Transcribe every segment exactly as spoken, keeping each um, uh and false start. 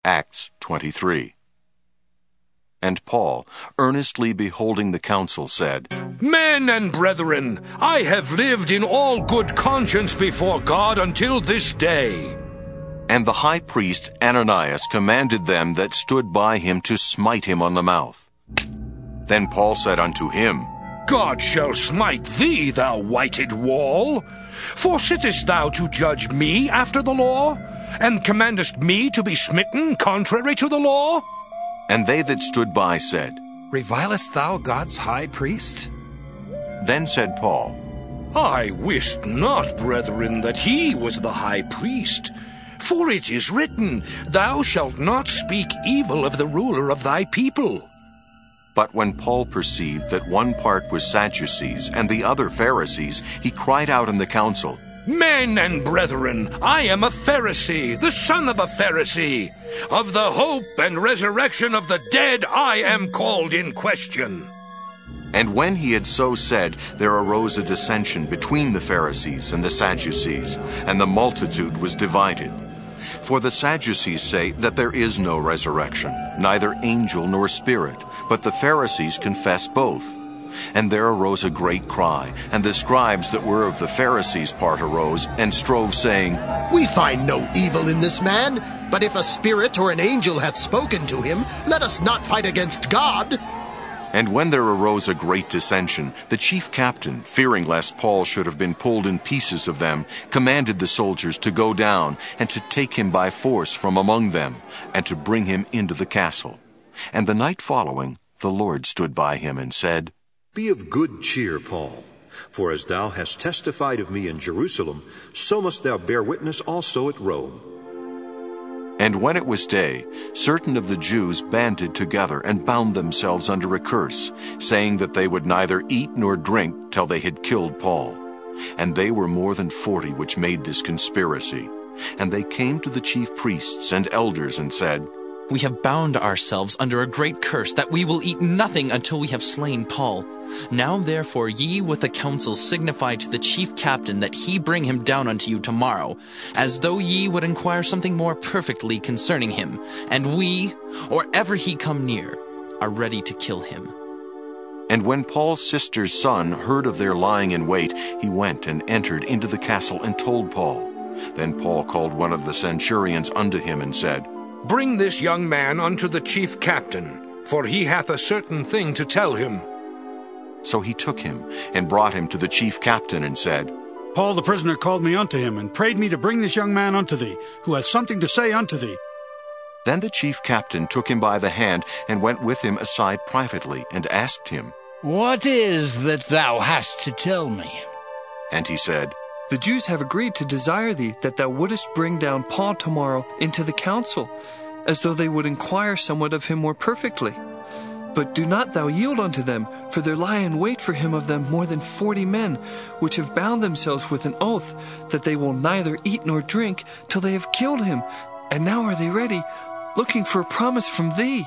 Acts twenty-three. And Paul, earnestly beholding the council, said, Men and brethren, I have lived in all good conscience before God until this day. And the high priest Ananias commanded them that stood by him to smite him on the mouth. Then Paul said unto him, God shall smite thee, thou whited wall. For sittest thou to judge me after the law, and commandest me to be smitten contrary to the law? And they that stood by said, Revilest thou God's high priest? Then said Paul, I wist not, brethren, that he was the high priest. For it is written, Thou shalt not speak evil of the ruler of thy people. But when Paul perceived that one part was Sadducees and the other Pharisees, he cried out in the council, Men and brethren, I am a Pharisee, the son of a Pharisee. Of the hope and resurrection of the dead I am called in question. And when he had so said, there arose a dissension between the Pharisees and the Sadducees, and the multitude was divided. For the Sadducees say that there is no resurrection, neither angel nor spirit, but the Pharisees confess both. And there arose a great cry, and the scribes that were of the Pharisees' part arose, and strove, saying, We find no evil in this man, but if a spirit or an angel hath spoken to him, let us not fight against God. And when there arose a great dissension, the chief captain, fearing lest Paul should have been pulled in pieces of them, commanded the soldiers to go down, and to take him by force from among them, and to bring him into the castle. And the night following, the Lord stood by him, and said, Be of good cheer, Paul, for as thou hast testified of me in Jerusalem, so must thou bear witness also at Rome. And when it was day, certain of the Jews banded together and bound themselves under a curse, saying that they would neither eat nor drink till they had killed Paul. And they were more than forty which made this conspiracy. And they came to the chief priests and elders and said, We have bound ourselves under a great curse, that we will eat nothing until we have slain Paul. Now therefore ye with the council signify to the chief captain that he bring him down unto you tomorrow, as though ye would inquire something more perfectly concerning him. And we, or ever he come near, are ready to kill him. And when Paul's sister's son heard of their lying in wait, he went and entered into the castle and told Paul. Then Paul called one of the centurions unto him and said, Bring this young man unto the chief captain, for he hath a certain thing to tell him. So he took him, and brought him to the chief captain, and said, Paul the prisoner called me unto him, and prayed me to bring this young man unto thee, who has something to say unto thee. Then the chief captain took him by the hand, and went with him aside privately, and asked him, What is that thou hast to tell me? And he said, The Jews have agreed to desire thee that thou wouldest bring down Paul tomorrow into the council, as though they would inquire somewhat of him more perfectly. But do not thou yield unto them, for there lie in wait for him of them more than forty men, which have bound themselves with an oath, that they will neither eat nor drink till they have killed him. And now are they ready, looking for a promise from thee.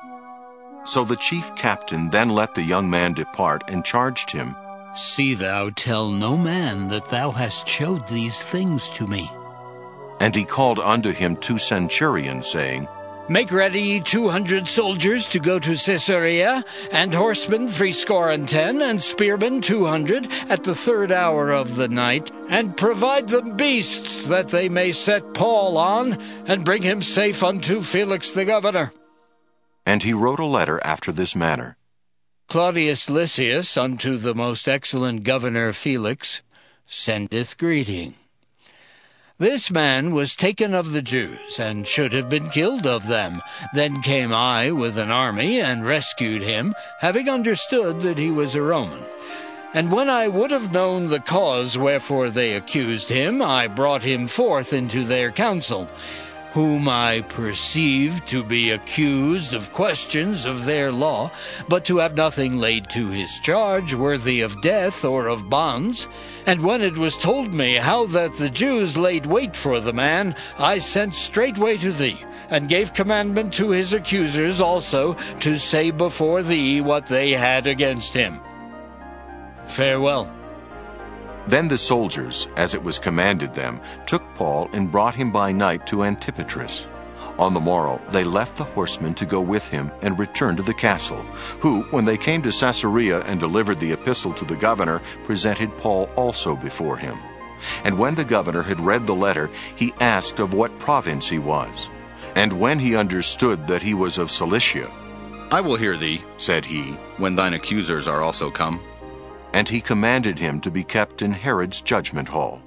So the chief captain then let the young man depart, and charged him, See thou tell no man that thou hast showed these things to me. And he called unto him two centurions, saying, Make ready two hundred soldiers to go to Caesarea, and horsemen threescore and ten, and spearmen two hundred, at the third hour of the night, and provide them beasts, that they may set Paul on, and bring him safe unto Felix the governor. And he wrote a letter after this manner. Claudius Lysias unto the most excellent governor Felix sendeth greeting. This man was taken of the Jews, and should have been killed of them. Then came I with an army, and rescued him, having understood that he was a Roman. And when I would have known the cause wherefore they accused him, I brought him forth into their council, whom I perceived to be accused of questions of their law, but to have nothing laid to his charge worthy of death or of bonds. And when it was told me how that the Jews laid wait for the man, I sent straightway to thee, and gave commandment to his accusers also to say before thee what they had against him. Farewell. Then the soldiers, as it was commanded them, took Paul and brought him by night to Antipatris. On the morrow they left the horsemen to go with him and returned to the castle, who, when they came to Caesarea and delivered the epistle to the governor, presented Paul also before him. And when the governor had read the letter, he asked of what province he was. And when he understood that he was of Cilicia, "I will hear thee," said he, "when thine accusers are also come." and he commanded him to be kept in Herod's judgment hall.